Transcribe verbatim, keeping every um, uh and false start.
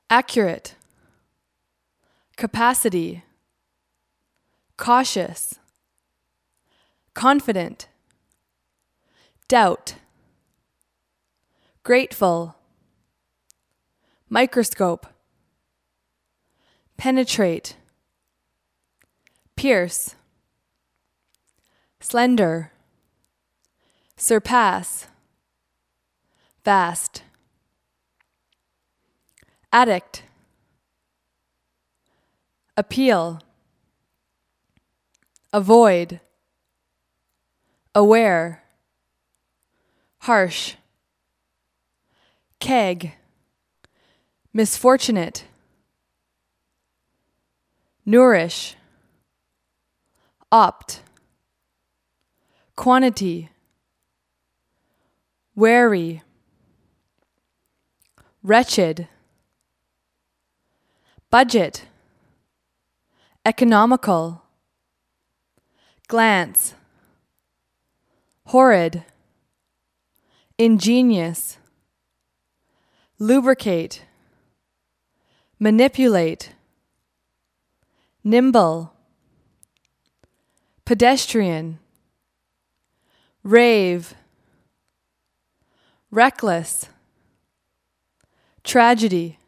accurate, capacity, cautious, confident, doubt, grateful, microscope, penetrate, pierce, slender, surpass, vast, addict, appeal, avoid, aware, harsh, keg, misfortunate, nourish, opt, quantity, wary, wretched, budget, economical, glance, horrid, ingenious, lubricate, manipulate, nimble, pedestrian, rave, reckless, tragedy,